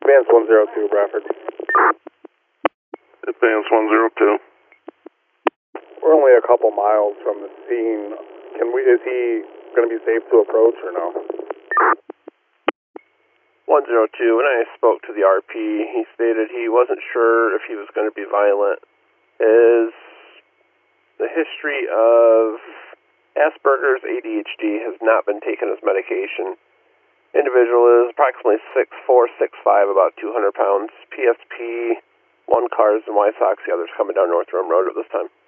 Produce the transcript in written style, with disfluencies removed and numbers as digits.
Advance 102, Bradford. Advance 102. We're only a couple miles from the scene. Is he going to be safe to approach or no? 102, when I spoke to the RP, he stated he wasn't sure if he was going to be violent. The history of Asperger's ADHD has not been taken as medication. Individual is approximately 6'4", 6'5", about 200 pounds. PSP, one cars and White Sox, the others coming down North Rim Road at this time.